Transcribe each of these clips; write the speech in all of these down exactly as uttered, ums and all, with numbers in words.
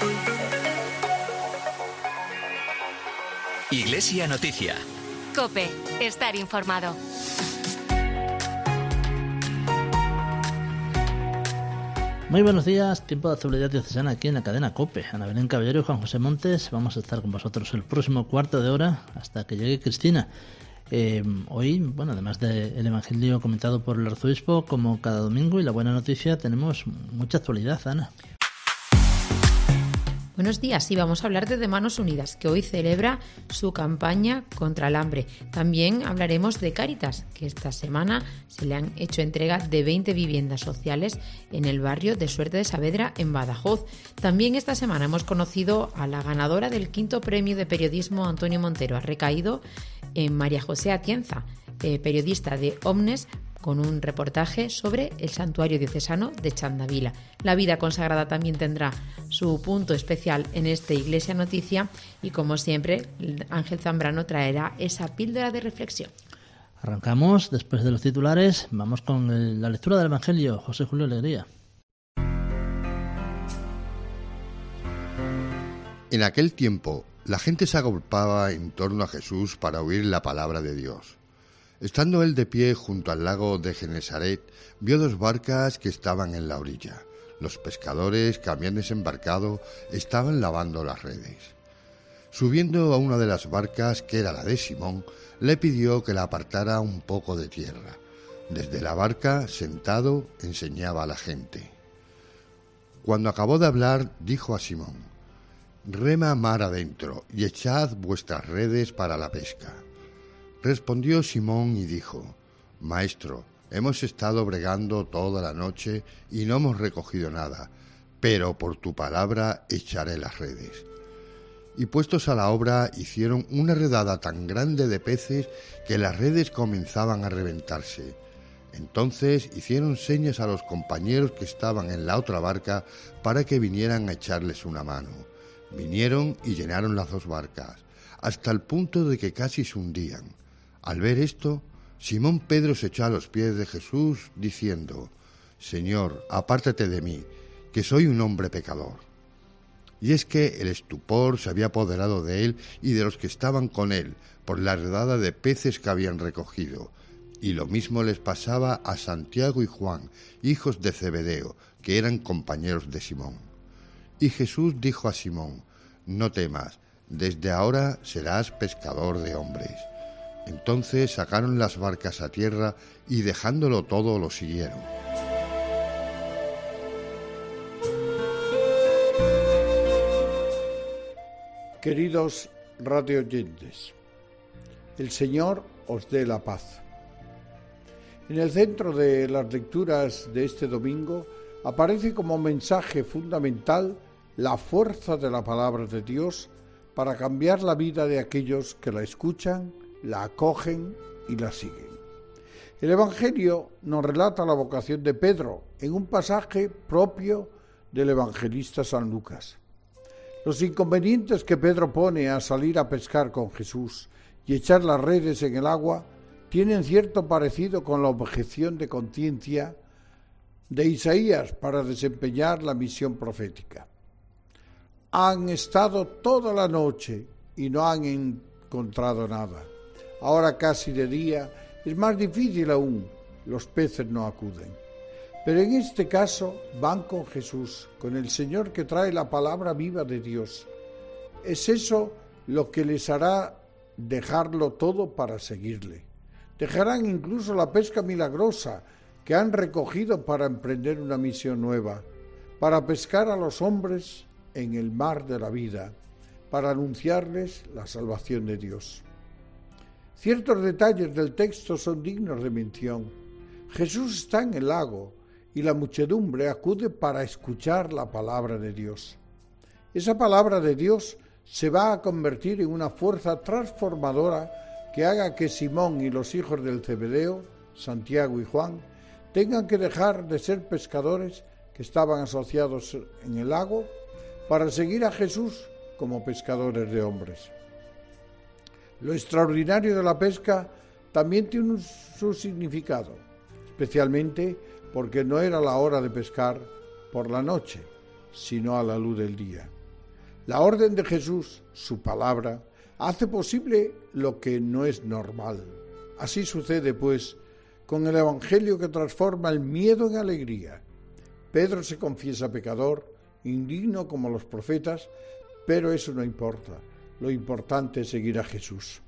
Iglesia Noticia. COPE. Estar informado. Muy buenos días, tiempo de actualidad diocesana aquí en la cadena COPE. Ana Belén Caballero y Juan José Montes, vamos a estar con vosotros el próximo cuarto de hora hasta que llegue Cristina. Eh, hoy, bueno, además del Evangelio comentado por el arzobispo, como cada domingo, y la buena noticia, tenemos mucha actualidad, Ana. Buenos días, y vamos a hablar de De Manos Unidas, que hoy celebra su campaña contra el hambre. También hablaremos de Cáritas, que esta semana se le han hecho entrega de veinte viviendas sociales en el barrio de Suerte de Saavedra, en Badajoz. También esta semana hemos conocido a la ganadora del quinto premio de periodismo Antonio Montero. Ha recaído en María José Atienza, eh, periodista de Omnes, con un reportaje sobre el santuario diocesano de Chandavila. La vida consagrada también tendrá su punto especial en esta Iglesia Noticia y, como siempre, Ángel Zambrano traerá esa píldora de reflexión. Arrancamos, después de los titulares, vamos con el, la lectura del Evangelio. José Julio Alegría. En aquel tiempo, la gente se agolpaba en torno a Jesús para oír la palabra de Dios. Estando él de pie junto al lago de Genesaret, vio dos barcas que estaban en la orilla. Los pescadores que habían desembarcado estaban lavando las redes. Subiendo a una de las barcas, que era la de Simón, le pidió que la apartara un poco de tierra. Desde la barca, sentado, enseñaba a la gente. Cuando acabó de hablar, dijo a Simón: «Rema mar adentro y echad vuestras redes para la pesca». Respondió Simón y dijo: «Maestro, hemos estado bregando toda la noche y no hemos recogido nada, pero por tu palabra echaré las redes». Y puestos a la obra, hicieron una redada tan grande de peces que las redes comenzaban a reventarse. Entonces hicieron señas a los compañeros que estaban en la otra barca para que vinieran a echarles una mano. Vinieron y llenaron las dos barcas, hasta el punto de que casi se hundían. Al ver esto, Simón Pedro se echó a los pies de Jesús, diciendo: «Señor, apártate de mí, que soy un hombre pecador». Y es que el estupor se había apoderado de él y de los que estaban con él, por la redada de peces que habían recogido. Y lo mismo les pasaba a Santiago y Juan, hijos de Zebedeo, que eran compañeros de Simón. Y Jesús dijo a Simón: «No temas, desde ahora serás pescador de hombres». Entonces sacaron las barcas a tierra y dejándolo todo lo siguieron. Queridos radioyentes, el Señor os dé la paz. En el centro de las lecturas de este domingo aparece como mensaje fundamental la fuerza de la palabra de Dios para cambiar la vida de aquellos que la escuchan, la acogen y la siguen. El Evangelio nos relata la vocación de Pedro en un pasaje propio del evangelista San Lucas. Los inconvenientes que Pedro pone a salir a pescar con Jesús y echar las redes en el agua tienen cierto parecido con la objeción de conciencia de Isaías para desempeñar la misión profética. Han estado toda la noche y no han encontrado nada. Ahora casi de día es más difícil aún, los peces no acuden. Pero en este caso van con Jesús, con el Señor que trae la palabra viva de Dios. Es eso lo que les hará dejarlo todo para seguirle. Dejarán incluso la pesca milagrosa que han recogido para emprender una misión nueva, para pescar a los hombres en el mar de la vida, para anunciarles la salvación de Dios. Ciertos detalles del texto son dignos de mención. Jesús está en el lago y la muchedumbre acude para escuchar la palabra de Dios. Esa palabra de Dios se va a convertir en una fuerza transformadora que haga que Simón y los hijos del Zebedeo, Santiago y Juan, tengan que dejar de ser pescadores que estaban asociados en el lago para seguir a Jesús como pescadores de hombres. Lo extraordinario de la pesca también tiene un, su significado, especialmente porque no era la hora de pescar por la noche, sino a la luz del día. La orden de Jesús, su palabra, hace posible lo que no es normal. Así sucede, pues, con el Evangelio que transforma el miedo en alegría. Pedro se confiesa pecador, indigno como los profetas, pero eso no importa. Lo importante es seguir a Jesús.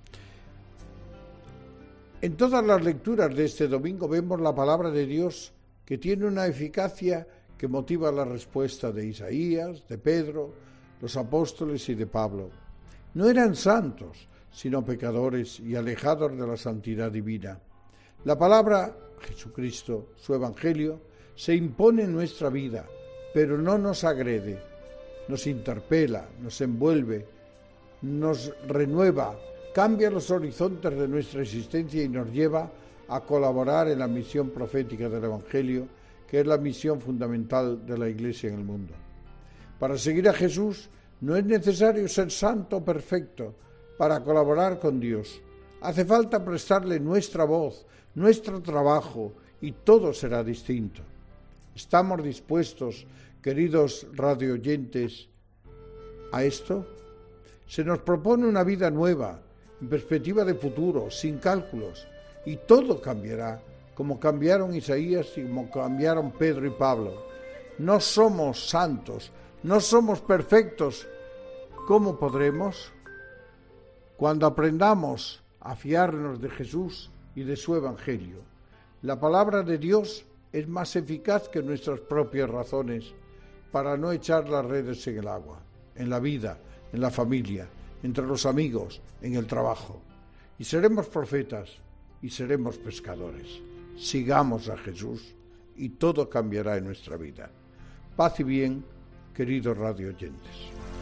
En todas las lecturas de este domingo vemos la palabra de Dios que tiene una eficacia que motiva la respuesta de Isaías, de Pedro, los apóstoles y de Pablo. No eran santos, sino pecadores y alejados de la santidad divina. La palabra, Jesucristo, su Evangelio, se impone en nuestra vida, pero no nos agrede, nos interpela, nos envuelve, nos renueva, cambia los horizontes de nuestra existencia y nos lleva a colaborar en la misión profética del Evangelio, que es la misión fundamental de la Iglesia en el mundo. Para seguir a Jesús no es necesario ser santo o perfecto para colaborar con Dios. Hace falta prestarle nuestra voz, nuestro trabajo, y todo será distinto. ¿Estamos dispuestos, queridos radioyentes, a esto? Se nos propone una vida nueva, en perspectiva de futuro, sin cálculos, y todo cambiará, como cambiaron Isaías y como cambiaron Pedro y Pablo. No somos santos, no somos perfectos. ¿Cómo podremos? Cuando aprendamos a fiarnos de Jesús y de su Evangelio. La palabra de Dios es más eficaz que nuestras propias razones para no echar las redes en el agua, en la vida, en la familia, entre los amigos, en el trabajo. Y seremos profetas y seremos pescadores. Sigamos a Jesús y todo cambiará en nuestra vida. Paz y bien, queridos radioyentes.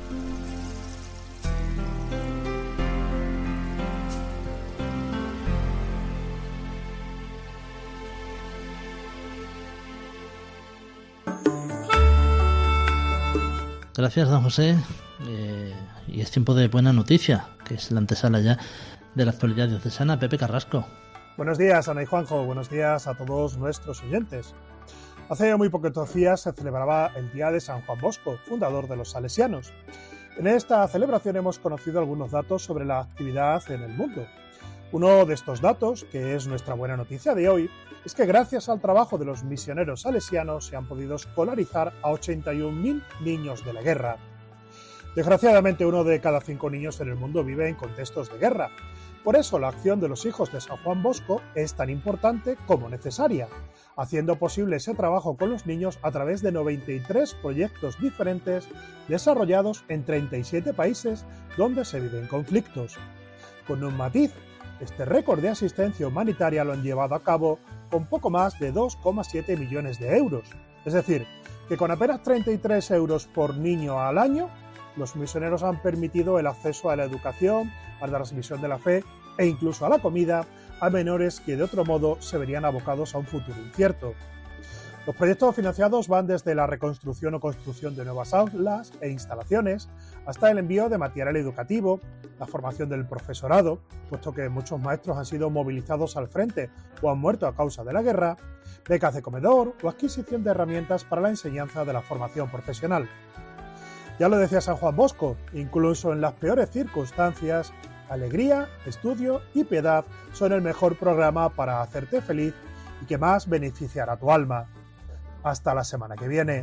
Gracias, don José. Eh, y es tiempo de buena noticia, que es la antesala ya de la actualidad diocesana. Pepe Carrasco. Buenos días, Ana y Juanjo. Buenos días a todos nuestros oyentes. Hace muy poquitos días se celebraba el Día de San Juan Bosco, fundador de los salesianos. En esta celebración hemos conocido algunos datos sobre la actividad en el mundo. Uno de estos datos, que es nuestra buena noticia de hoy, es que gracias al trabajo de los misioneros salesianos se han podido escolarizar a ochenta y un mil niños de la guerra. Desgraciadamente, uno de cada cinco niños en el mundo vive en contextos de guerra. Por eso, la acción de los hijos de San Juan Bosco es tan importante como necesaria, haciendo posible ese trabajo con los niños a través de noventa y tres proyectos diferentes desarrollados en treinta y siete países donde se viven conflictos. Con un matiz, este récord de asistencia humanitaria lo han llevado a cabo con poco más de dos coma siete millones de euros. Es decir, que con apenas treinta y tres euros por niño al año, los misioneros han permitido el acceso a la educación, a la transmisión de la fe e incluso a la comida a menores que de otro modo se verían abocados a un futuro incierto. Los proyectos financiados van desde la reconstrucción o construcción de nuevas aulas e instalaciones hasta el envío de material educativo, la formación del profesorado, puesto que muchos maestros han sido movilizados al frente o han muerto a causa de la guerra, becas de comedor o adquisición de herramientas para la enseñanza de la formación profesional. Ya lo decía San Juan Bosco, incluso en las peores circunstancias, alegría, estudio y piedad son el mejor programa para hacerte feliz y que más beneficiará a tu alma. Hasta la semana que viene.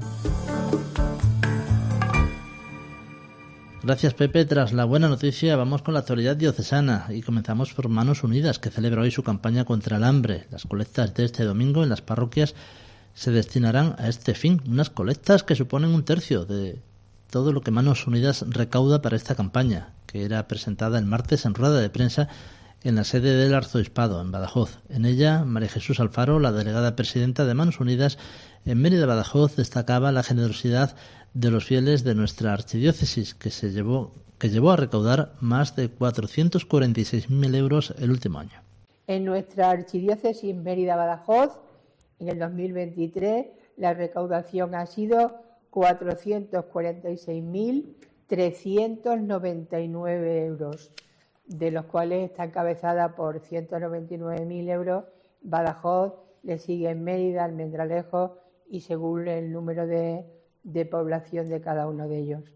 Gracias, Pepe. Tras la buena noticia vamos con la actualidad diocesana y comenzamos por Manos Unidas, que celebra hoy su campaña contra el hambre. Las colectas de este domingo en las parroquias se destinarán a este fin, unas colectas que suponen un tercio de todo lo que Manos Unidas recauda para esta campaña, que era presentada el martes en rueda de prensa en la sede del Arzobispado, en Badajoz. En ella, María Jesús Alfaro, la delegada presidenta de Manos Unidas en Mérida, Badajoz, destacaba la generosidad de los fieles de nuestra archidiócesis, que se llevó, que llevó a recaudar más de cuatrocientos cuarenta y seis mil euros el último año. En nuestra archidiócesis Mérida-Badajoz, en el dos mil veintitrés, la recaudación ha sido cuatrocientos cuarenta y seis mil trescientos noventa y nueve euros, de los cuales está encabezada por ciento noventa y nueve mil euros Badajoz, le sigue en Mérida, Almendralejo y según el número de, de población de cada uno de ellos.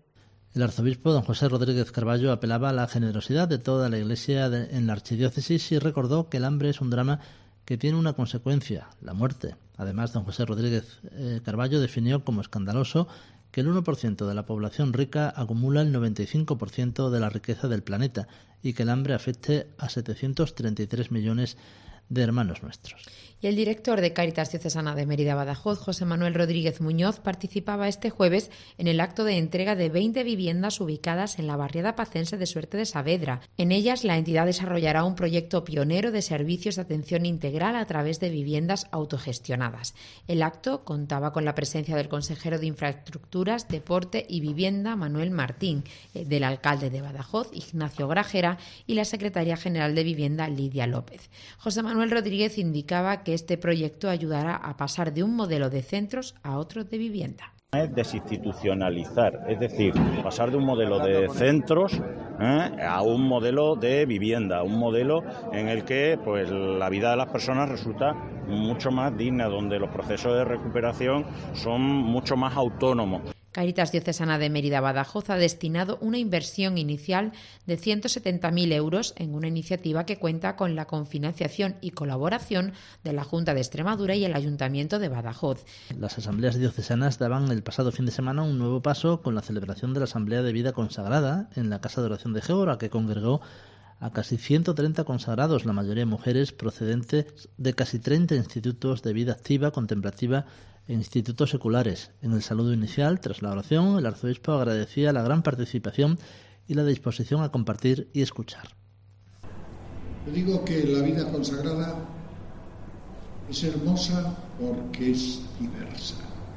El arzobispo don José Rodríguez Carballo apelaba a la generosidad de toda la Iglesia de, en la archidiócesis y recordó que el hambre es un drama que tiene una consecuencia, la muerte. Además, don José Rodríguez eh, Carballo definió como escandaloso que el uno por ciento de la población rica acumula el noventa y cinco por ciento de la riqueza del planeta y que el hambre afecte a setecientos treinta y tres millones de hermanos nuestros. Y el director de Cáritas Diocesana de Mérida Badajoz, José Manuel Rodríguez Muñoz, participaba este jueves en el acto de entrega de veinte viviendas ubicadas en la barriada pacense de Suerte de Saavedra. En ellas, la entidad desarrollará un proyecto pionero de servicios de atención integral a través de viviendas autogestionadas. El acto contaba con la presencia del consejero de Infraestructuras, Deporte y Vivienda, Manuel Martín, del alcalde de Badajoz, Ignacio Grajera, y la secretaria general de Vivienda, Lidia López. José Manuel Rodríguez indicaba que este proyecto ayudará a pasar de un modelo de centros a otro de vivienda. Es desinstitucionalizar, es decir, pasar de un modelo de centros ¿eh? a un modelo de vivienda, un modelo en el que pues la vida de las personas resulta mucho más digna, donde los procesos de recuperación son mucho más autónomos. Cáritas Diocesana de Mérida Badajoz ha destinado una inversión inicial de ciento setenta mil euros en una iniciativa que cuenta con la confinanciación y colaboración de la Junta de Extremadura y el Ayuntamiento de Badajoz. Las asambleas diocesanas daban el pasado fin de semana un nuevo paso con la celebración de la Asamblea de Vida Consagrada en la Casa de Oración de Gégora, que congregó a casi ciento treinta consagrados, la mayoría mujeres procedentes de casi treinta institutos de vida activa, contemplativa e institutos seculares. En el saludo inicial, tras la oración, el arzobispo agradecía la gran participación y la disposición a compartir y escuchar. Yo digo que la vida consagrada es hermosa porque es diversa.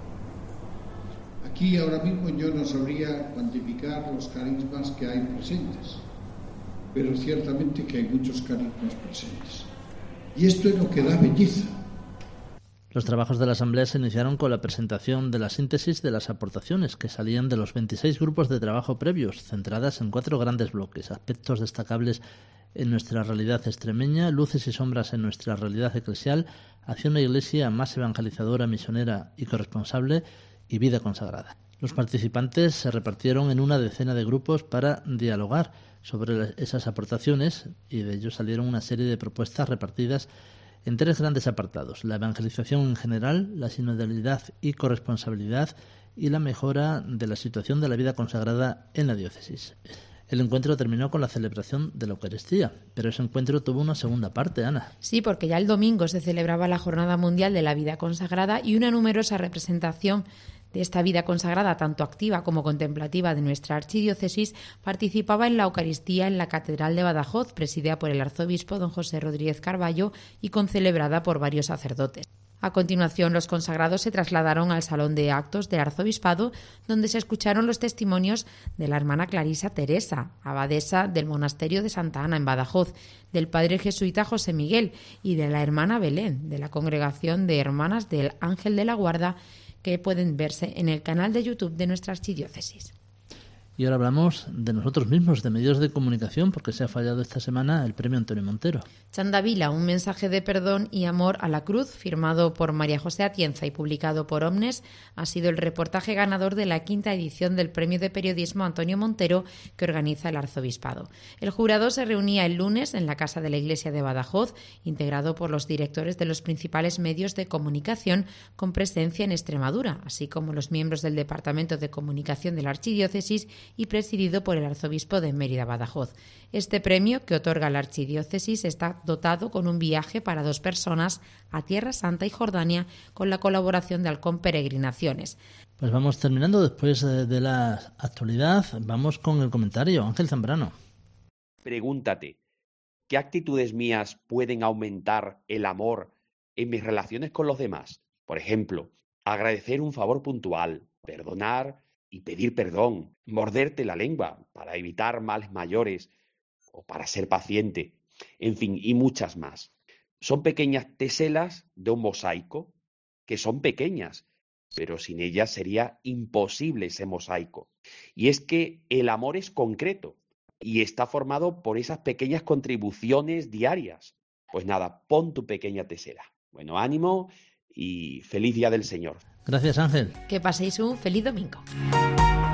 Aquí ahora mismo yo no sabría cuantificar los carismas que hay presentes, pero ciertamente que hay muchos carismas presentes. Y esto es lo que da belleza. Los trabajos de la Asamblea se iniciaron con la presentación de la síntesis de las aportaciones que salían de los veintiséis grupos de trabajo previos, centradas en cuatro grandes bloques: aspectos destacables en nuestra realidad extremeña, luces y sombras en nuestra realidad eclesial, hacia una iglesia más evangelizadora, misionera y corresponsable, y vida consagrada. Los participantes se repartieron en una decena de grupos para dialogar sobre esas aportaciones y de ellos salieron una serie de propuestas repartidas en tres grandes apartados: la evangelización en general, la sinodalidad y corresponsabilidad y la mejora de la situación de la vida consagrada en la diócesis. El encuentro terminó con la celebración de la Eucaristía, pero ese encuentro tuvo una segunda parte, Ana. Sí, porque ya el domingo se celebraba la Jornada Mundial de la Vida Consagrada y una numerosa representación de esta vida consagrada, tanto activa como contemplativa, de nuestra archidiócesis, participaba en la Eucaristía en la Catedral de Badajoz, presidida por el arzobispo don José Rodríguez Carballo y concelebrada por varios sacerdotes. A continuación, los consagrados se trasladaron al Salón de Actos del Arzobispado, donde se escucharon los testimonios de la hermana Clarisa Teresa, abadesa del Monasterio de Santa Ana en Badajoz, del padre jesuita José Miguel y de la hermana Belén, de la Congregación de Hermanas del Ángel de la Guarda, que pueden verse en el canal de YouTube de nuestra archidiócesis. Y ahora hablamos de nosotros mismos, de medios de comunicación, porque se ha fallado esta semana el premio Antonio Montero. Chandavila, un mensaje de perdón y amor a la cruz, firmado por María José Atienza y publicado por Omnes, ha sido el reportaje ganador de la quinta edición del premio de periodismo Antonio Montero que organiza el Arzobispado. El jurado se reunía el lunes en la Casa de la Iglesia de Badajoz, integrado por los directores de los principales medios de comunicación con presencia en Extremadura, así como los miembros del Departamento de Comunicación de la Archidiócesis y presidido por el arzobispo de Mérida Badajoz. Este premio, que otorga la archidiócesis, está dotado con un viaje para dos personas a Tierra Santa y Jordania con la colaboración de Halcón Peregrinaciones. Pues vamos terminando. Después de la actualidad, vamos con el comentario. Ángel Zambrano. Pregúntate, ¿qué actitudes mías pueden aumentar el amor en mis relaciones con los demás? Por ejemplo, agradecer un favor puntual, perdonar y pedir perdón, morderte la lengua para evitar males mayores o para ser paciente, en fin, y muchas más. Son pequeñas teselas de un mosaico que son pequeñas, pero sin ellas sería imposible ese mosaico. Y es que el amor es concreto y está formado por esas pequeñas contribuciones diarias. Pues nada, pon tu pequeña tesela. Bueno, ánimo y feliz Día del Señor. Gracias, Ángel. Que paséis un feliz domingo.